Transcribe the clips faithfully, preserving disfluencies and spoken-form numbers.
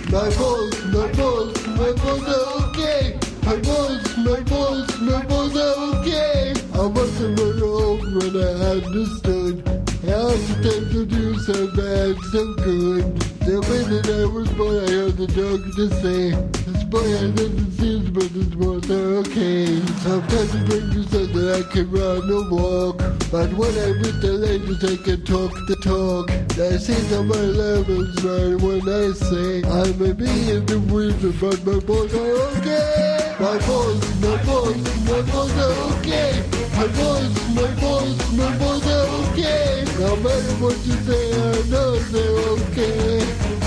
My balls, my balls, my balls are okay. My balls, my balls, my balls are okay. I wasn't very old when I understood how to take to do so bad, so good. The minute I was born, I heard the doctor say, this boy has disease, but his balls are okay. Sometimes it brings me so that I can run or walk. But when I'm with the ladies, I can talk the talk. I see on my levels, right, when I say, I may be in the winter, but my balls are okay. My balls, my balls, my balls are okay. My balls, my balls, my balls are okay. No matter what you say, I know they're okay.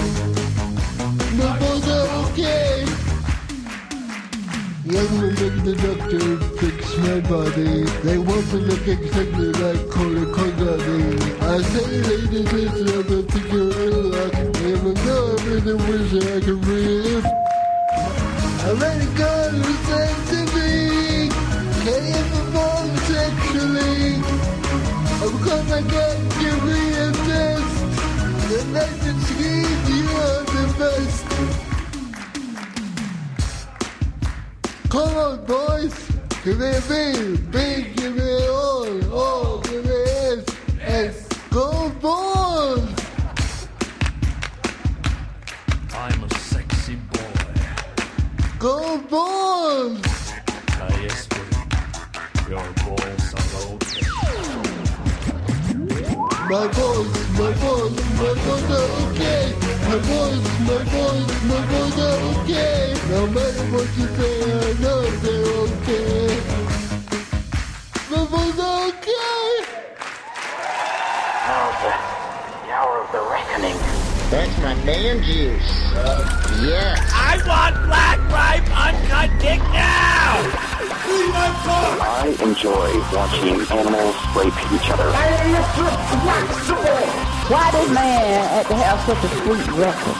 My balls are okay. Young women, the doctor fix my body. They want to look exactly like Cola Condoni. I say, ladies, listen, I'm a figure of luck. Even though I'm in the wizard, I can live. I'm any God who said to me, can you perform sexually? I'm gonna get you a test. The legend screams you are the best. Come on, boys. Give me a B. B, give me all. All, give me S. S. Go, boys. I'm a sexy boy. Go, boys. Ah, yes, buddy. Your balls are okay. My balls, my balls, my balls are okay. My balls, my balls, my balls are okay. No matter what you say, I know they're okay. My balls are okay. Oh, the, the hour of the reckoning. That's my damn juice. Yes. I want black ripe uncut dick now! I enjoy watching animals rape each other. Why this man had to have such a sweet record?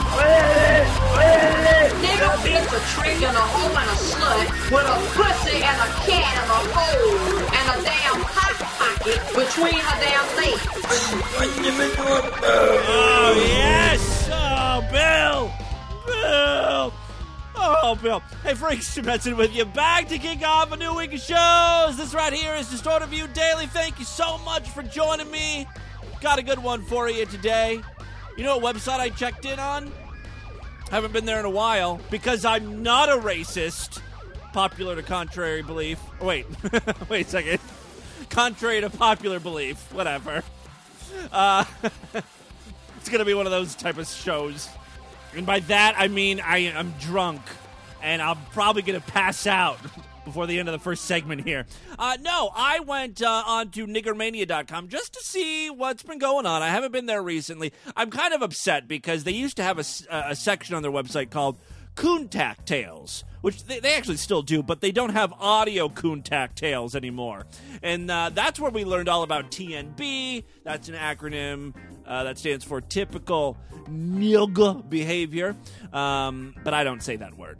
Nigga beats a trick and a hoe and a slut with a pussy and a cat and a hole and a damn hot pocket between her damn legs. Oh, yes! Oh, Bill! Bill! Oh, Bill. Hey, Freaks, Jensen with you. Back to kick off a new week of shows. This right here is Distorted View Daily. Thank you so much for joining me. Got a good one for you today. You know what website I checked in on? Haven't been there in a while because I'm not a racist. Popular to contrary belief. Oh, wait. Wait a second. Contrary to popular belief. Whatever. Uh, it's going to be one of those type of shows. And by that, I mean I am drunk, and I'm probably going to pass out before the end of the first segment here. Uh, no, I went uh, on to nigger mania dot com just to see what's been going on. I haven't been there recently. I'm kind of upset because they used to have a, a section on their website called Coontack Tales, which they, they actually still do, but they don't have audio Coontack Tales anymore. And uh, that's where we learned all about T N B. That's an acronym uh, that stands for Typical Nigga Behavior. Um, but I don't say that word.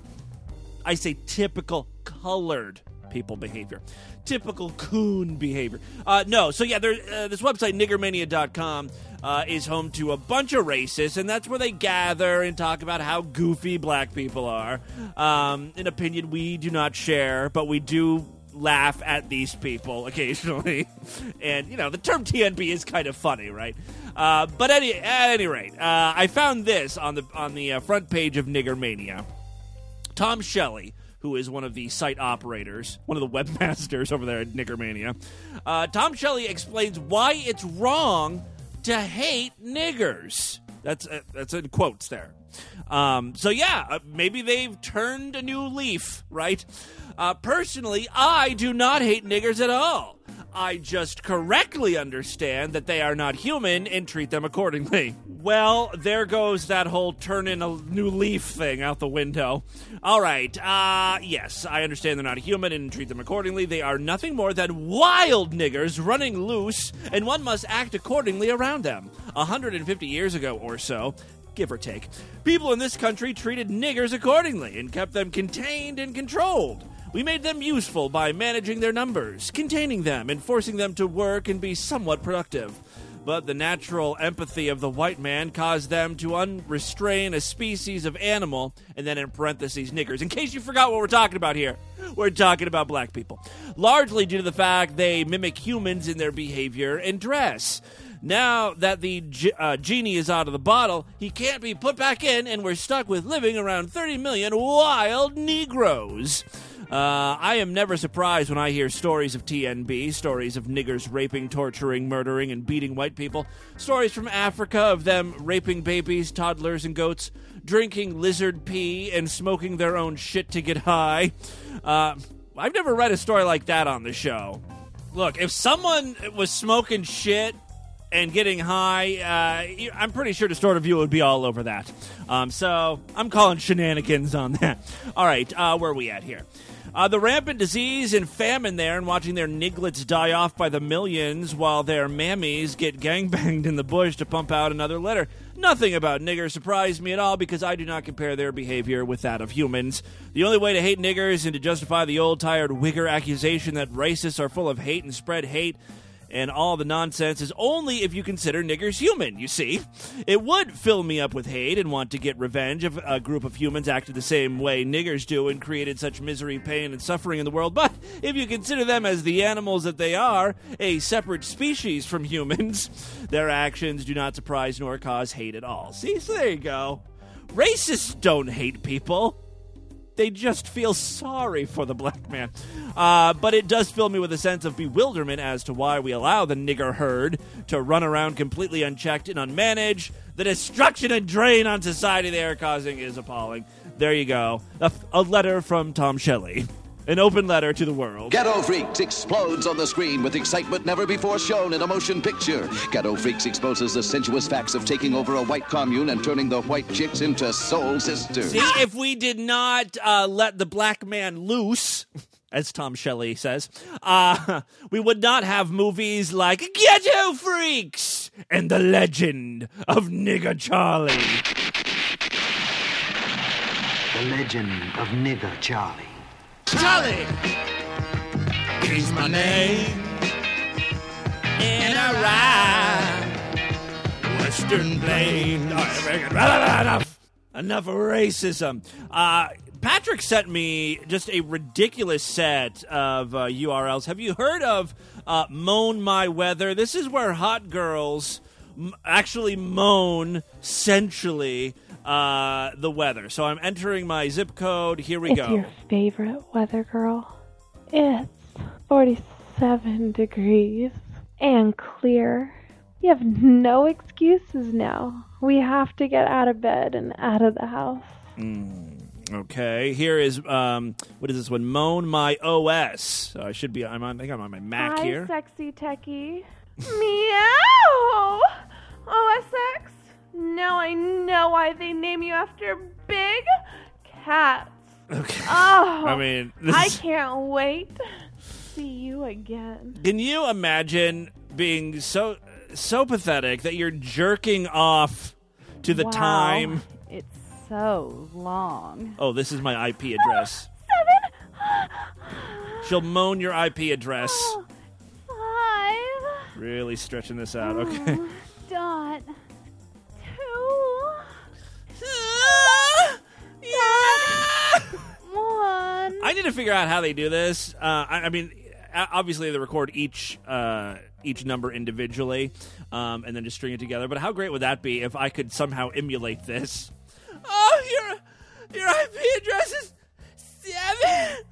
I say typical colored people behavior. Typical coon behavior. Uh, no, so yeah, there, uh, this website, nigger mania dot com, uh, is home to a bunch of racists, and that's where they gather and talk about how goofy black people are. Um, an opinion we do not share, but we do laugh at these people occasionally. And, you know, the term T N B is kind of funny, right? Uh, but any, at any rate, uh, I found this on the, on the uh, front page of Nigger Mania. Tom Shelley, who is one of the site operators, one of the webmasters over there at Nigger Mania, uh, Tom Shelley explains why it's wrong to hate niggers. That's uh, that's in quotes there. Um, so yeah, uh, maybe they've turned a new leaf, right? Uh, personally, I do not hate niggers at all. I just correctly understand that they are not human and treat them accordingly. Well, there goes that whole turn in a new leaf thing out the window. All right, uh, yes, I understand they're not human and treat them accordingly. They are nothing more than wild niggers running loose, and one must act accordingly around them. one hundred fifty years ago or so, give or take, people in this country treated niggers accordingly and kept them contained and controlled. We made them useful by managing their numbers, containing them, and forcing them to work and be somewhat productive. but the natural empathy of the white man caused them to unrestrain a species of animal, and then in parentheses, niggers. In case you forgot what we're talking about here, we're talking about black people. Largely due to the fact they mimic humans in their behavior and dress. Now that the ge- uh, genie is out of the bottle, he can't be put back in, and we're stuck with living around thirty million wild Negroes. Uh, I am never surprised when I hear stories of T N B, stories of niggers raping, torturing, murdering, and beating white people, stories from Africa of them raping babies, toddlers, and goats, drinking lizard pee, and smoking their own shit to get high. Uh, I've never read a story like that on the show. Look, if someone was smoking shit and getting high, uh, I'm pretty sure Distorted View would be all over that. Um, so I'm calling shenanigans on that. All right, uh, where are we at here? Uh, the rampant disease and famine there, and watching their nigglets die off by the millions while their mammies get gangbanged in the bush to pump out another litter. Nothing about niggers surprised me at all because I do not compare their behavior with that of humans. The only way to hate niggers and to justify the old tired Wigger accusation that racists are full of hate and spread hate and all the nonsense is only if you consider niggers human, you see. It would fill me up with hate and want to get revenge if a group of humans acted the same way niggers do and created such misery, pain, and suffering in the world. But if you consider them as the animals that they are, a separate species from humans, their actions do not surprise nor cause hate at all. See, so there you go. Racists don't hate people. They just feel sorry for the black man. Uh, but it does fill me with a sense of bewilderment as to why we allow the nigger herd to run around completely unchecked and unmanaged. The destruction and drain on society they are causing is appalling. There you go. A, a letter from Tom Shelley. An open letter to the world. Ghetto Freaks explodes on the screen with excitement never before shown in a motion picture. Ghetto Freaks exposes the sensuous facts of taking over a white commune and turning the white chicks into soul sisters. See, if we did not uh, let the black man loose, as Tom Shelley says, uh, we would not have movies like Ghetto Freaks and The Legend of Nigger Charlie. The Legend of Nigger Charlie. Charlie is my name, and I ride Western Plains. All right, enough, enough of racism. Uh, Patrick sent me just a ridiculous set of uh, U R Ls. Have you heard of uh, Moan My Weather? This is where hot girls m- actually moan sensually Uh, the weather. So I'm entering my zip code. Here we it's go. Your favorite weather girl. It's forty-seven degrees and clear. You have no excuses now. We have to get out of bed and out of the house. Mm, okay. Here is um, what is this one? Moan My O S. So I should be. I'm on. I think I'm on my Mac Hi, here. sexy techie. Meow. O S X. Now I know why they name you after big cats. Okay. Oh, I mean, this I is... can't wait to see you again. Can you imagine being so so pathetic that you're jerking off to the wow. time? It's so long. Oh, this is my I P address. Seven. She'll moan your I P address. Oh, five. Really stretching this out. Okay. Oh, dot. One. I need to figure out how they do this. Uh, I, I mean, obviously they record each uh, each number individually, um, and then just string it together. But how great would that be if I could somehow emulate this? Oh, your your I P address is seven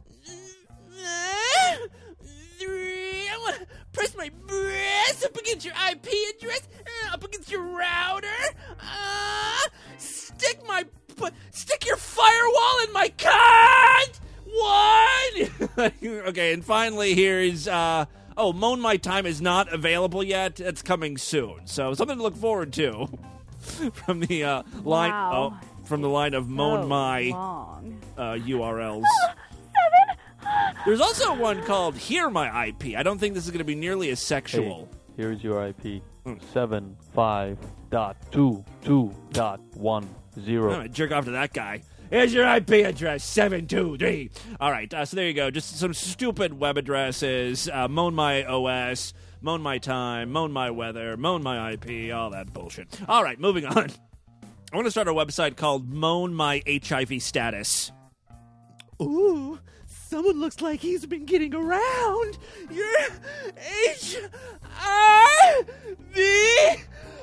nine three. I want to press my breast up against your I P address, uh, up against your router. Uh, stick my. But stick your firewall in my cunt! What? Okay, and finally here is, uh, oh, Moan My Time is not available yet. It's coming soon. So something to look forward to from the uh, line Wow. oh, from the line of Moan So My long. uh, U R Ls. There's also one called Hear My I P. I don't think this is going to be nearly as sexual. Hey, here's your I P. seven five dot two two dot one. Zero. I'm gonna jerk off to that guy. Here's your I P address, seven two three. All right, uh, so there you go. Just some stupid web addresses. Uh, Moan My O S, Moan my time, moan my weather, moan my I P, all that bullshit. All right, moving on. I want to start a website called Moan My H I V Status. Ooh, someone looks like he's been getting around. You're H I V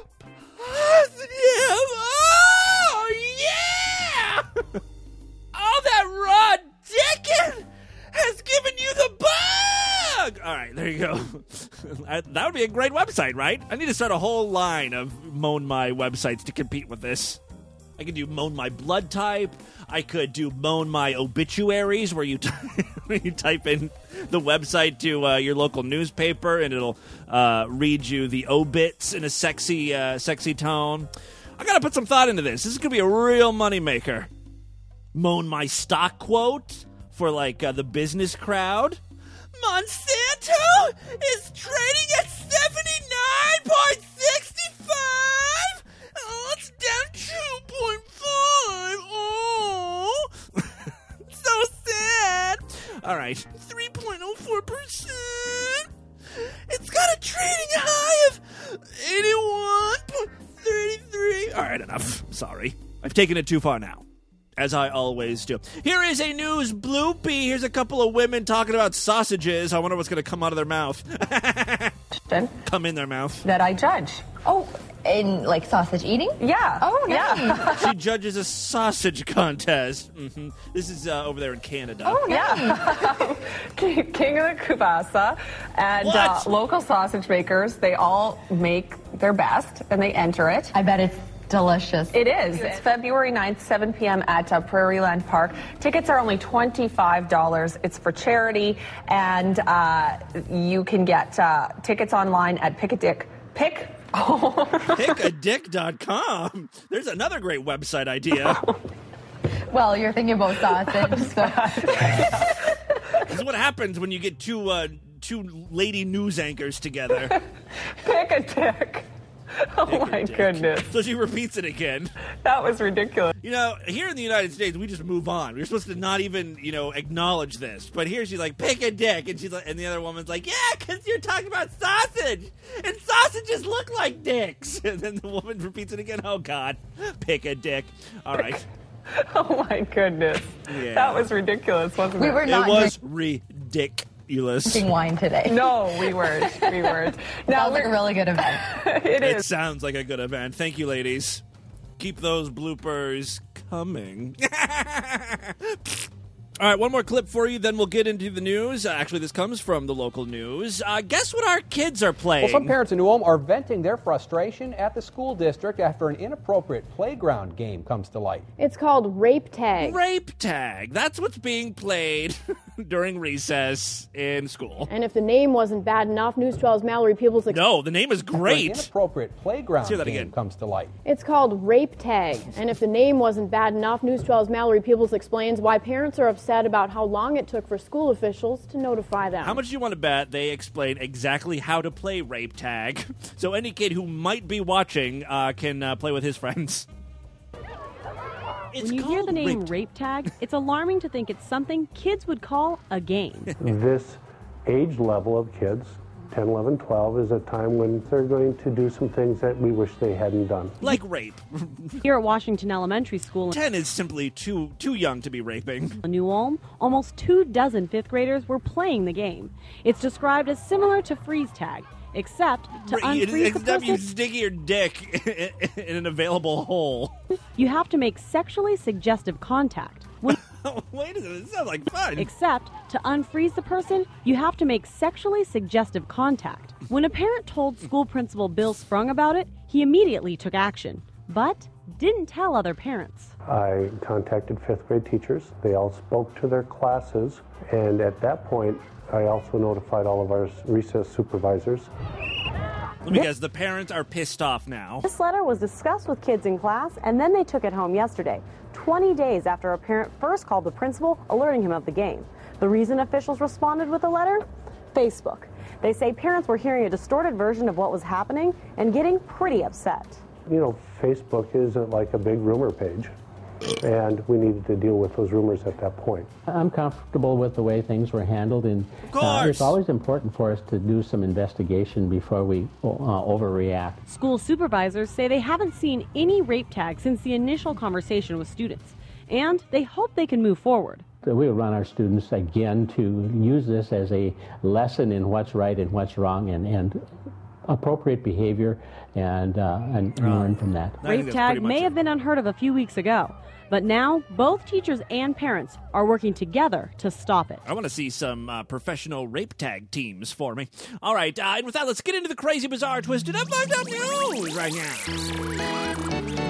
positive. Oh, yeah! All that raw dickin' has given you the bug! All right, there you go. That would be a great website, right? I need to start a whole line of Moan My websites to compete with this. I could do Moan My blood type. I could do Moan My obituaries, where you, t- where you type in the website to uh, your local newspaper, and it'll uh, read you the obits in a sexy, uh, sexy tone. I got to put some thought into this. This is going to be a real moneymaker. Moan My stock quote for, like, uh, the business crowd. Monsanto is trading at seventy-nine point six five. Oh, it's down two point five. Oh, so sad. All right, three point oh four percent. It's got a trading high of eighty-one point three three. All right, enough. Sorry. I've taken it too far now. As I always do. Here is a news bloopy. Here's a couple of women talking about sausages. I wonder what's going to come out of their mouth. Come in their mouth. That I judge. Oh, in like sausage eating? Yeah. Oh, nice. Yeah. She judges a sausage contest. Mm-hmm. This is uh, over there in Canada. Oh, yeah. King of the Kubasa and uh, local sausage makers, they all make their best and they enter it. I bet it's delicious. It is. It's February ninth, seven p.m. at uh, Prairieland Park. Tickets are only twenty-five dollars. It's for charity, and uh, you can get uh, tickets online at Pick a Dick. Pick? pick a dick dot com. There's another great website idea. Well, you're thinking about sausage. So. This is what happens when you get two, uh, two lady news anchors together. Pick a dick. Oh, my goodness. So she repeats it again. That was ridiculous. You know, here in the United States, we just move on. We're supposed to not even, you know, acknowledge this. But here she's like, pick a dick. And she's like, and the other woman's like, yeah, because you're talking about sausage. And sausages look like dicks. And then the woman repeats it again. Oh, God. Pick a dick. All right. Oh, my goodness. Yeah. That was ridiculous, wasn't we it? Were not it was ridiculous. Drinking wine today. No, we weren't. We weren't. Now sounds like a really good event. It is. It sounds like a good event. Thank you, ladies. Keep those bloopers coming. All right, one more clip for you, then we'll get into the news. Uh, actually, this comes from the local news. Uh, guess what our kids are playing? Well, some parents in New Ulm are venting their frustration at the school district after an inappropriate playground game comes to light. It's called Rape Tag. Rape Tag. That's what's being played during recess in school. And if the name wasn't bad enough, News twelve's Mallory Peebles... Ex- no, the name is great. An inappropriate playground Let's hear that game again. comes to light. It's called Rape Tag. And if the name wasn't bad enough, News twelve's Mallory Peebles explains why parents are upset about how long it took for school officials to notify them. How much do you want to bet they explain exactly how to play Rape Tag? So any kid who might be watching uh, can uh, play with his friends. It's when you hear the name rape, rape tag, it's alarming to think it's something kids would call a game. This age level of kids, ten, eleven, twelve, is a time when they're going to do some things that we wish they hadn't done. Like rape. Here at Washington Elementary School, ten is simply too too young to be raping. In New Ulm, almost two dozen fifth graders were playing the game. It's described as similar to freeze tag, except to Right, unfreeze except the person, you stick your dick in an available hole. You have to make sexually suggestive contact. When Wait a minute, this sounds like fun. Except to unfreeze the person, you have to make sexually suggestive contact. When a parent told school principal Bill Sprung about it, he immediately took action, but didn't tell other parents. I contacted fifth grade teachers. They all spoke to their classes, and at that point, I also notified all of our recess supervisors. Let me guess, the parents are pissed off now. This letter was discussed with kids in class, and then they took it home yesterday, twenty days after a parent first called the principal, alerting him of the game. The reason officials responded with the letter? Facebook. They say parents were hearing a distorted version of what was happening and getting pretty upset. You know, Facebook isn't like a big rumor page. and we needed to deal with those rumors at that point. I'm comfortable with the way things were handled, and uh, it's always important for us to do some investigation before we uh, overreact. School supervisors say they haven't seen any rape tags since the initial conversation with students, and they hope they can move forward. So we want our students, again, to use this as a lesson in what's right and what's wrong, and, and appropriate behavior, and, uh, and uh, learn from that. Rape tag may have been unheard of a few weeks ago, but now both teachers and parents are working together to stop it. I want to see some uh, professional rape tag teams for me. All right, uh, and with that, let's get into the crazy, bizarre, twisted up, fucked up news right now.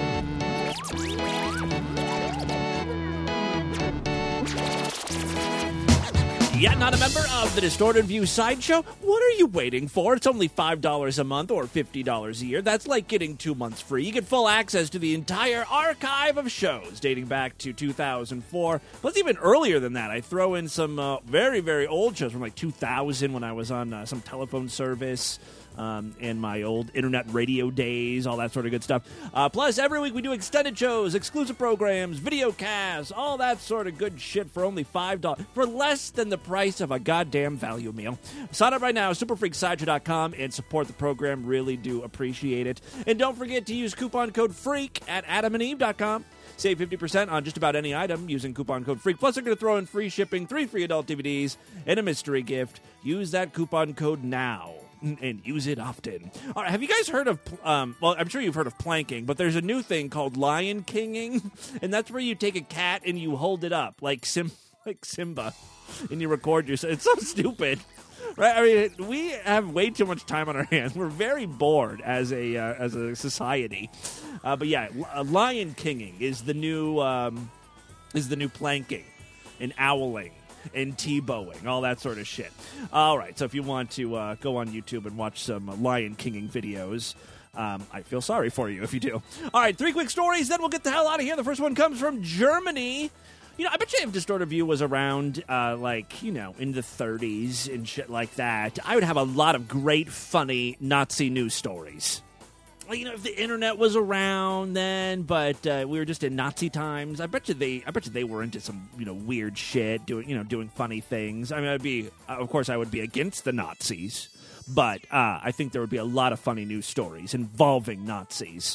Yet not a member of the Distorted View Sideshow? What are you waiting for? It's only five dollars a month or fifty dollars a year. That's like getting two months free. You get full access to the entire archive of shows dating back to two thousand four. Plus, even earlier than that, I throw in some uh, very, very old shows from like two thousand when I was on uh, some telephone service. Um, and my old internet radio days, all that sort of good stuff. Uh, plus, every week we do extended shows, exclusive programs, video casts, all that sort of good shit for only five dollars, for less than the price of a goddamn value meal. Sign up right now, super freak sideshow dot com, and support the program. Really do appreciate it. And don't forget to use coupon code FREAK at adam and eve dot com. Save fifty percent on just about any item using coupon code FREAK. Plus, they're going to throw in free shipping, three free adult D V Ds, and a mystery gift. Use that coupon code now. And use it often. All right, have you guys heard of, um, well, I'm sure you've heard of planking, but there's a new thing called Lion Kinging, and that's where you take a cat and you hold it up, like Sim, like Simba, and you record yourself. It's so stupid, right? I mean, we have way too much time on our hands. We're very bored as a uh, as a society. Uh, but yeah, Lion Kinging is the new um, is the new planking and owling and T-bowing, all that sort of shit. All right, so if you want to uh, go on YouTube and watch some uh, Lion Kinging videos, um, I feel sorry for you if you do. All right, three quick stories, then we'll get the hell out of here. The first one comes from Germany. You know, I bet you if Distorted View was around, uh, like, you know, in the thirties and shit like that, I would have a lot of great, funny Nazi news stories. You know, if the internet was around then, but uh, we were just in Nazi times, I bet you they, I bet you they were into some, you know, weird shit, doing, you know, doing funny things. I mean, I'd be, uh, of course, I would be against the Nazis, but uh, I think there would be a lot of funny news stories involving Nazis.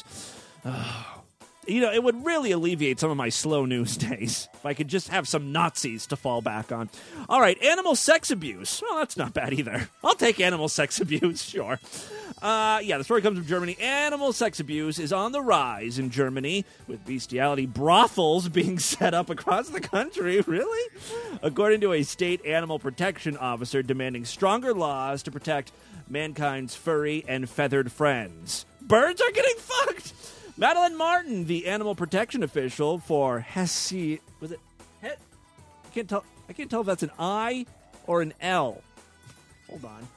You know, it would really alleviate some of my slow news days if I could just have some Nazis to fall back on. All right, animal sex abuse. Well, that's not bad either. I'll take animal sex abuse, sure. Uh, yeah, the story comes from Germany. Animal sex abuse is on the rise in Germany, with bestiality brothels being set up across the country. Really? According to a state animal protection officer demanding stronger laws to protect mankind's furry and feathered friends. Birds are getting fucked! Madeline Martin, the animal protection official for Hesse, was it? He- I can't tell. I can't tell if that's an I or an L. Hold on.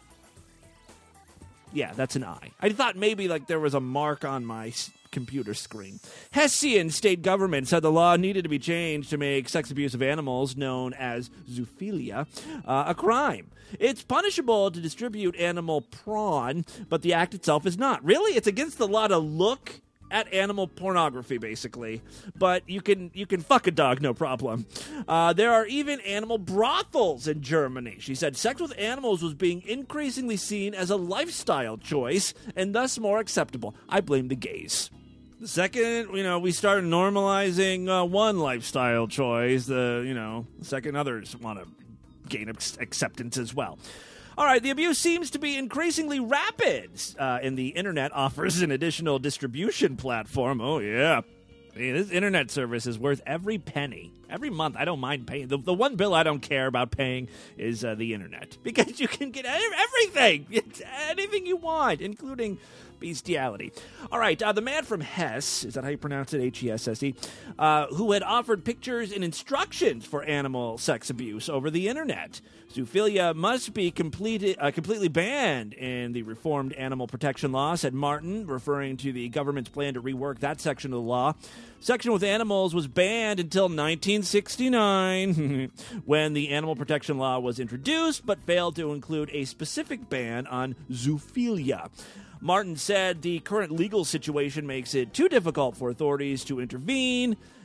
Yeah, that's an I. I thought maybe like there was a mark on my s- computer screen. Hessian state government said the law needed to be changed to make sex abuse of animals, known as zoophilia, uh, a crime. It's punishable to distribute animal prawn, but the act itself is not. Really? It's against the law to look at animal pornography, basically, but you can you can fuck a dog, no problem. Uh, there are even animal brothels in Germany. She said sex with animals was being increasingly seen as a lifestyle choice and thus more acceptable. I blame the gays. The second, you know, we start normalizing uh, one lifestyle choice, the you know, the second others want to gain acceptance as well. All right, the abuse seems to be increasingly rapid, uh, and the internet offers an additional distribution platform. Oh, yeah. Hey, this internet service is worth every penny. Every month, I don't mind paying. The, the one bill I don't care about paying is uh, the internet, because you can get everything, it's anything you want, including bestiality. All right, uh, the man from Hesse, is that how you pronounce it, H E S S E, uh, who had offered pictures and instructions for animal sex abuse over the internet. Zoophilia must be completed, uh, completely banned in the reformed animal protection law, said Martin, referring to the government's plan to rework that section of the law. Section with animals was banned until nineteen sixty-nine, when the animal protection law was introduced, but failed to include a specific ban on zoophilia. Martin said the current legal situation makes it too difficult for authorities to intervene,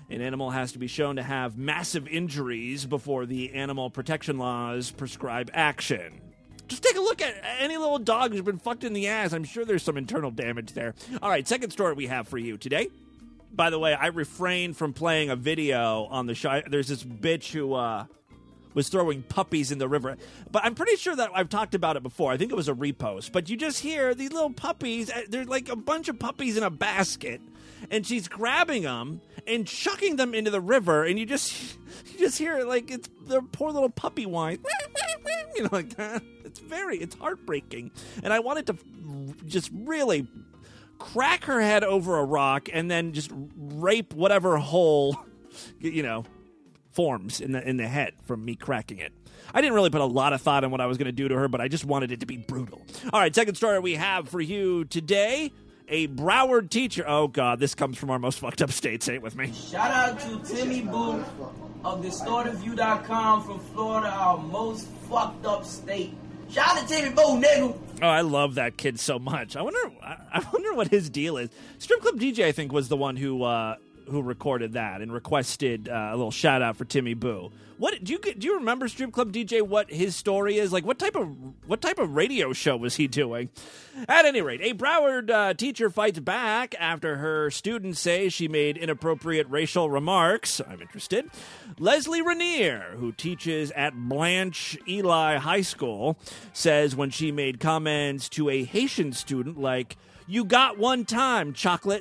An animal has to be shown to have massive injuries before the animal protection laws prescribe action. Just take a look at any little dog who's been fucked in the ass. I'm sure there's some internal damage there. All right, second story we have for you today. By the way, I refrained from playing a video on the show. There's this bitch who uh, was throwing puppies in the river. But I'm pretty sure that I've talked about it before. I think it was a repost. But you just hear these little puppies. They're like a bunch of puppies in a basket. And she's grabbing them and chucking them into the river. And you just you just hear like it's their poor little puppy whine. You know, like that. It's very, it's heartbreaking. And I wanted to just really crack her head over a rock and then just rape whatever hole, you know, forms in the in the head from me cracking it. I didn't really put a lot of thought in what I was going to do to her, but I just wanted it to be brutal. All right, second story we have for you today. A Broward teacher. Oh, God, this comes from our most fucked up state. Say it with me. Shout out to Timmy Boo of distorted view dot com from Florida, our most fucked up state. Shout out to Timmy Boo, nigga. Oh, I love that kid so much. I wonder I wonder what his deal is. Strip Club D J, I think, was the one who uh, who recorded that and requested uh, a little shout out for Timmy Boo. What do you do you remember, Strip Club D J, what his story is? Like, what type of what type of radio show was he doing? At any rate, a Broward uh, teacher fights back after her students say she made inappropriate racial remarks. I'm interested. Leslie Rainier, who teaches at Blanche Eli High School, says when she made comments to a Haitian student like, "You got one time, chocolate."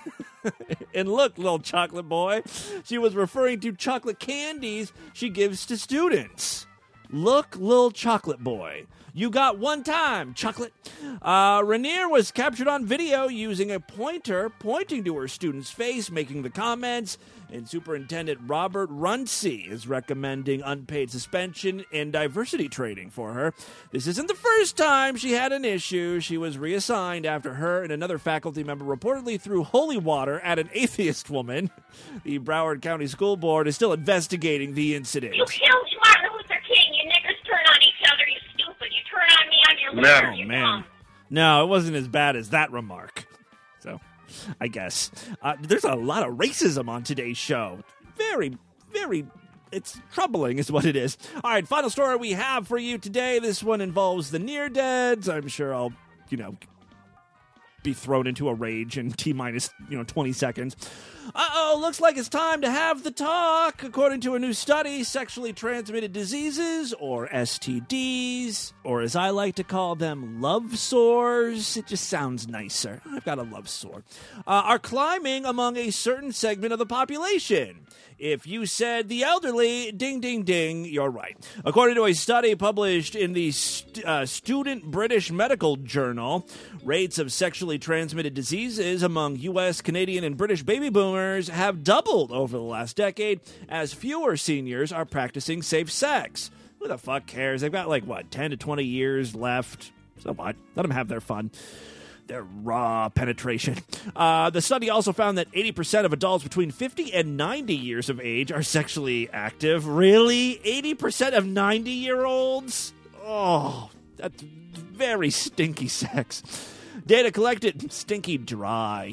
And look, little chocolate boy, she was referring to chocolate candies she gives to students. Look, little chocolate boy, you got one time, chocolate. Uh, Rainier was captured on video using a pointer pointing to her student's face, making the comments, and Superintendent Robert Runcie is recommending unpaid suspension and diversity training for her. This isn't the first time she had an issue. She was reassigned after her and another faculty member reportedly threw holy water at an atheist woman. The Broward County School Board is still investigating the incident. You killed Martin Luther King. You niggas turn on each other, you stupid. You turn on me, I'm your leader. Oh, you man. dumb. No, it wasn't as bad as that remark. So, I guess. Uh, there's a lot of racism on today's show. Very, very, it's troubling is what it is. All right, final story we have for you today. This one involves the near-deads. I'm sure I'll, you know, be thrown into a rage in T-minus, you know, twenty seconds. Uh-oh, looks like it's time to have the talk. According to a new study, sexually transmitted diseases, or S T Ds, or as I like to call them, love sores. It just sounds nicer. I've got a love sore. Uh, are climbing among a certain segment of the population. If you said the elderly, ding, ding, ding, you're right. According to a study published in the st- uh, Student British Medical Journal, rates of sexually transmitted diseases among U S, Canadian, and British baby boomers have doubled over the last decade as fewer seniors are practicing safe sex. Who the fuck cares? They've got like, what, ten to twenty years left? So what? Let them have their fun. Their raw penetration. Uh, the study also found that eighty percent of adults between fifty and ninety years of age are sexually active. Really? eighty percent of ninety-year-olds? Oh, that's very stinky sex. Data collected, stinky dry.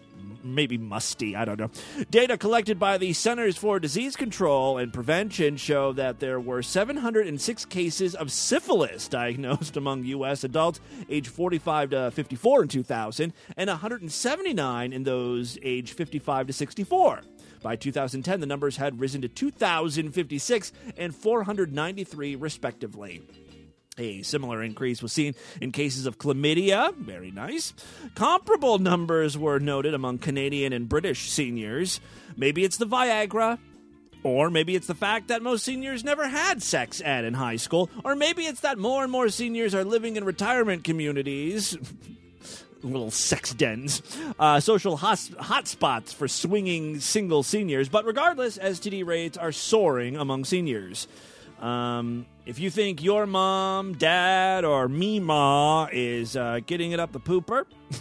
Maybe musty, I don't know. Data collected by the Centers for Disease Control and Prevention show that there were seven hundred six cases of syphilis diagnosed among U S adults aged forty-five to fifty-four in two thousand, and one hundred seventy-nine in those aged fifty-five to sixty-four. By two thousand ten, the numbers had risen to two thousand fifty-six and four hundred ninety-three, respectively. A similar increase was seen in cases of chlamydia. Very nice. Comparable numbers were noted among Canadian and British seniors. Maybe it's the Viagra. Or maybe it's the fact that most seniors never had sex ed in high school. Or maybe it's that more and more seniors are living in retirement communities. Little sex dens. Uh, social hot hotspots for swinging single seniors. But regardless, S T D rates are soaring among seniors. Um, if you think your mom, dad, or Meemaw is uh, getting it up the pooper,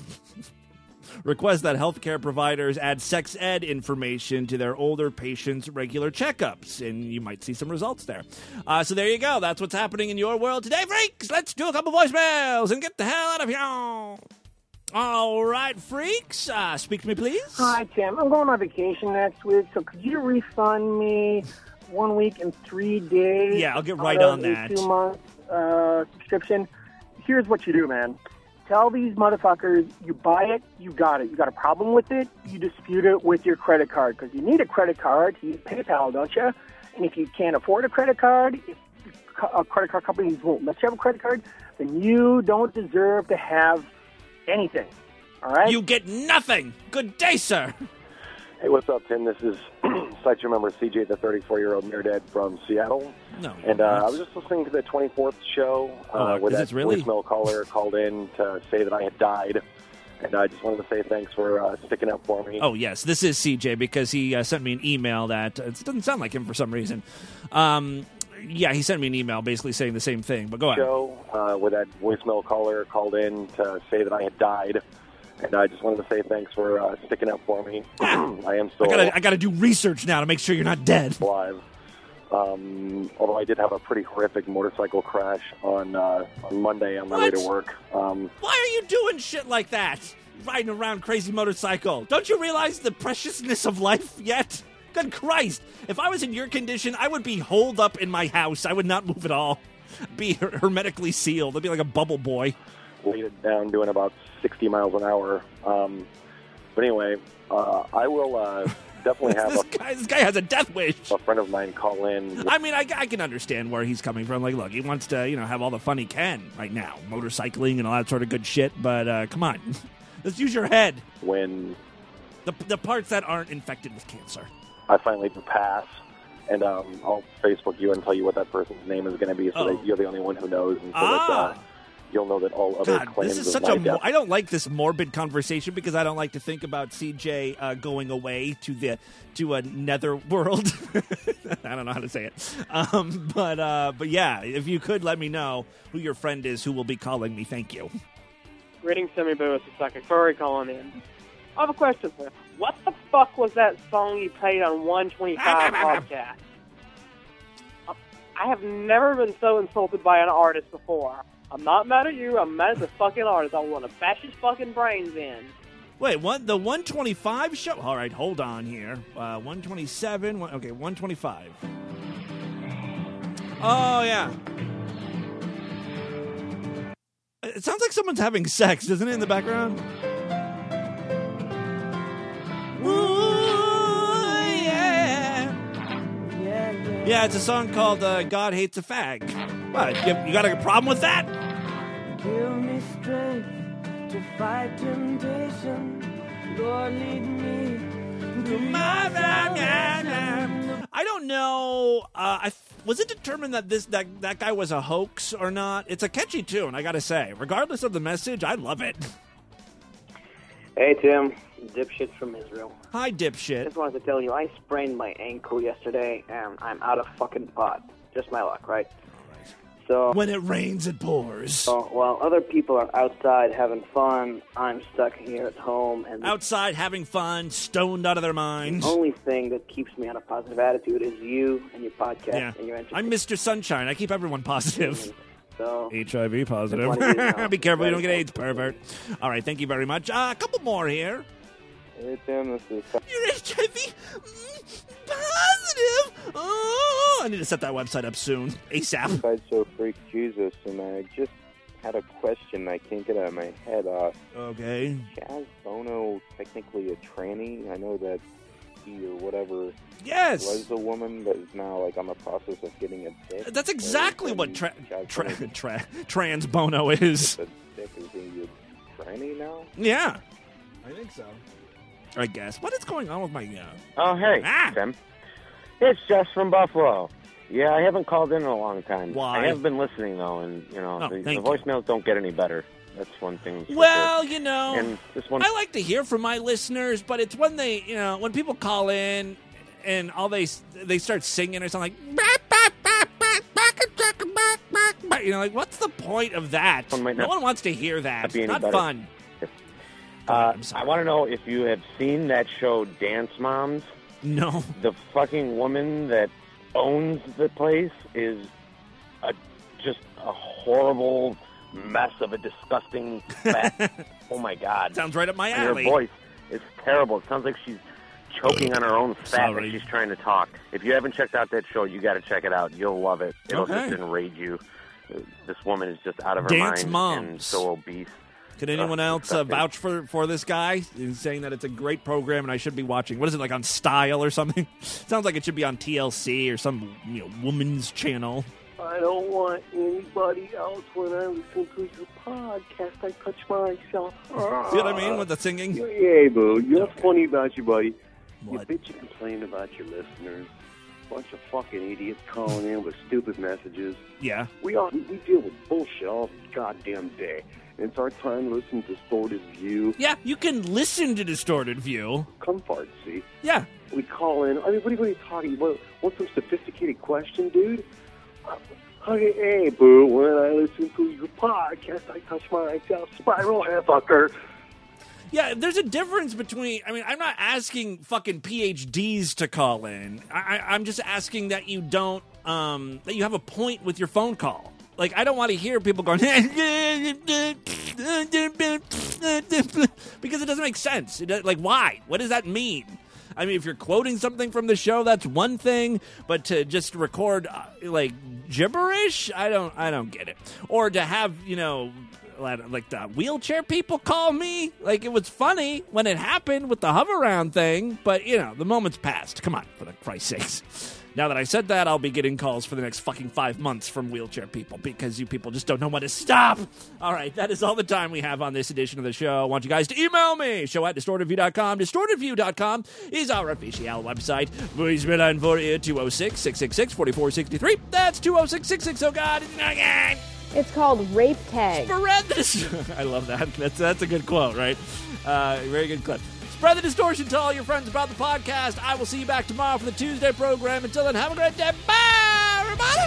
request that healthcare providers add sex ed information to their older patients' regular checkups, and you might see some results there. Uh, so there you go. That's what's happening in your world today, freaks. Let's do a couple voicemails and get the hell out of here. All right, freaks. Uh, speak to me, please. Hi, Tim. I'm going on vacation next week, so could you refund me one week and three days? Yeah, I'll get right out on of a that. two-month uh, subscription. Here's what you do, man. Tell these motherfuckers you buy it, you got it. You got a problem with it, you dispute it with your credit card, because you need a credit card to use PayPal, don't you? And if you can't afford a credit card, if uh, credit card companies won't let you have a credit card, then you don't deserve to have anything. All right? You get nothing. Good day, sir. Hey, what's up, Tim? This is site you remember C J, the thirty-four-year-old nerdhead from Seattle. No, and uh, I was just listening to the twenty-fourth show uh, Oh, where is that it really? voicemail caller called in to say that I had died. And I just wanted to say thanks for uh, sticking up for me. Oh, yes, this is C J because he uh, sent me an email that uh, it doesn't sound like him for some reason. Um, yeah, he sent me an email basically saying the same thing, but go ahead. Show uh, where that voicemail caller called in to say that I had died. And I just wanted to say thanks for uh, sticking up for me. I am still I gotta, I gotta do research now to make sure you're not dead. alive. Um, although I did have a pretty horrific motorcycle crash on uh, on Monday on my way What? to work. Um, Why are you doing shit like that? Riding around crazy motorcycle. Don't you realize the preciousness of life yet? Good Christ. If I was in your condition, I would be holed up in my house. I would not move at all. Be her- hermetically sealed. I'd be like a bubble boy. laid it down doing about sixty miles an hour. Um, but anyway, uh, I will uh, definitely have this, a, guy, this guy has a death wish. a friend of mine call in. I mean, I, I can understand where he's coming from. Like, look, he wants to, you know, have all the fun he can right now. Motorcycling and all that sort of good shit. But uh, come on. Let's use your head. When The, the parts that aren't infected with cancer. I finally do pass. And um, I'll Facebook you and tell you what that person's name is going to be so Oh. that you're the only one who knows. And so Ah. that uh, you'll know that all other God, claims this is of such my a. Mo- death. I don't like this morbid conversation because I don't like to think about C J uh, going away to the to a nether world. I don't know how to say it, um, but uh, but yeah, if you could let me know who your friend is who will be calling me, thank you. Greetings, Timmy Boo. It's Second Furry calling in. I have a question, sir. What the fuck was that song you played on one twenty-five podcast? I have never been so insulted by an artist before. I'm not mad at you. I'm mad at the fucking artist. I want to bash his fucking brains in. Wait, what? The one twenty-five show? All right, hold on here. Uh, one twenty-seven. One, okay, one twenty-five. Oh yeah. It sounds like someone's having sex, doesn't it, in the background? Ooh, yeah. Yeah, it's a song called uh, God Hates a Fag. What, you, you got a problem with that? Give me strength to fight temptation. Lord, lead me to my salvation. I don't know. Uh, I was it determined that this that, that guy was a hoax or not? It's a catchy tune, I gotta say. Regardless of the message, I love it. Hey, Tim. Dipshit from Israel. Hi, dipshit. Just wanted to tell you, I sprained my ankle yesterday, and I'm out of fucking pot. Just my luck, right? So when it rains, it pours. So while other people are outside having fun, I'm stuck here at home. And Outside having fun, stoned out of their minds. the only thing that keeps me on a positive attitude is you and your podcast Yeah. and your entertainment. I'm Mister Sunshine. I keep everyone positive. So H I V positive. Just wanted you to know. Be careful you don't get AIDS, pervert. All right, thank you very much. Uh, a couple more here. Hey, Tim, this is... You're H I V positive. Oh, I need to set that website up soon, ASAP. Sideshow Freak Jesus, and I just had a question I can't get out of my head. Uh, okay. Chaz Bono technically a tranny? I know that he or whatever Yes. was a woman, but is now like on the process of getting a dick. That's exactly Or what is tra- Chaz tra- Bono tra- trans Bono is. a dick? Is he a tranny now? Yeah. I think so. I guess. What is going on with my... Uh... Oh, hey, Ah! Tim. It's Jess from Buffalo. Yeah, I haven't called in in a long time. Why? I have been listening, though, and, you know, Oh, the, the thank you. voicemails don't get any better. That's one thing. for Well, sure. you know, And this one... I like to hear from my listeners, but it's when they, you know, when people call in and all they they start singing or something like, you know, like what's the point of that? One might No not- one wants to hear that. not be any Not better. fun. Uh, I want to know if you have seen that show, Dance Moms. No. The fucking woman that owns the place is a, just a horrible mess of a disgusting, fat, Oh, my God. Sounds right up my And alley. her voice is terrible. It sounds like she's choking on her own fat Sorry. as she's trying to talk. If you haven't checked out that show, you got to check it out. You'll love it. It'll Okay. just enrage you. This woman is just out of her Dance mind Moms. and so obese. Could anyone Ugh, else uh, disgusting. vouch for, for this guy in saying that it's a great program and I should be watching? What is it, like on Style or something? Sounds like it should be on T L C or some you know woman's channel. I don't want anybody else when I listen to your podcast. I touch myself. See what I mean with the singing? Hey, boo. You know what's funny about you, buddy? You bitch and complain about your listeners. Bunch of fucking idiots calling in with stupid messages. Yeah. We all we deal with bullshit all goddamn day. And it's our time to listen to Distorted View. Yeah, you can listen to Distorted View. Come fart, see? Yeah. We call in. I mean, what are, what are you talking about? Want some sophisticated question, dude? Okay, hey, boo, when I listen to your podcast, I touch myself. Spiral hair fucker. Yeah, there's a difference between, I mean, I'm not asking fucking P H Ds to call in. I, I, I'm just asking that you don't, um, that you have a point with your phone call. Like, I don't want to hear people going, because it doesn't make sense. It, does- like, why? What does that mean? I mean, if you're quoting something from the show, that's one thing, but to just record, uh, like, gibberish, I don't, I don't get it. Or to have, you know, like the wheelchair people call me, like, it was funny when it happened with the hover around thing, but, you know, the moment's passed. Come on, for the Christ's sakes. Now that I said that, I'll be getting calls for the next fucking five months from wheelchair people because you people just don't know when to stop. All right, that is all the time we have on this edition of the show. I want you guys to email me, show at distorted view dot com. distorted view dot com is our official website. Voicemail line for you, two oh six, six six six, four four six three. That's two oh six, six six, oh God. It's called Rape Tag. Spread this. I love that. That's, that's a good quote, right? Uh, very good clip. Spread the distortion to all your friends about the podcast. I will see you back tomorrow for the Tuesday program. Until then, have a great day. Bye, everybody.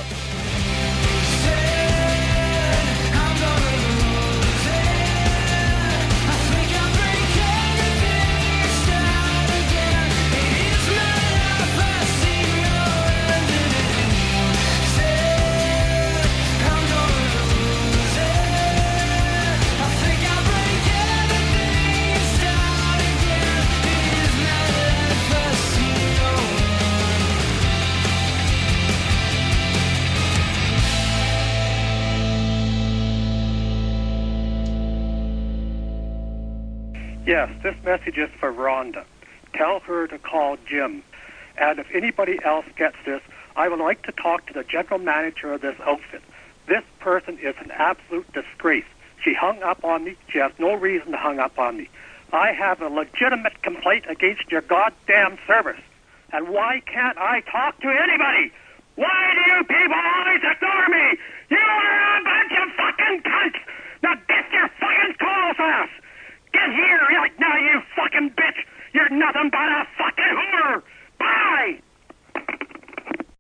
Yes, this message is for Rhonda. Tell her to call Jim. And if anybody else gets this, I would like to talk to the general manager of this outfit. This person is an absolute disgrace. She hung up on me. She has no reason to hang up on me. I have a legitimate complaint against your goddamn service. And why can't I talk to anybody? Why do you people always ignore me? You are a bunch of fucking cunts! Now get your fucking calls ass! Get here right now, you fucking bitch! You're nothing but a fucking whore!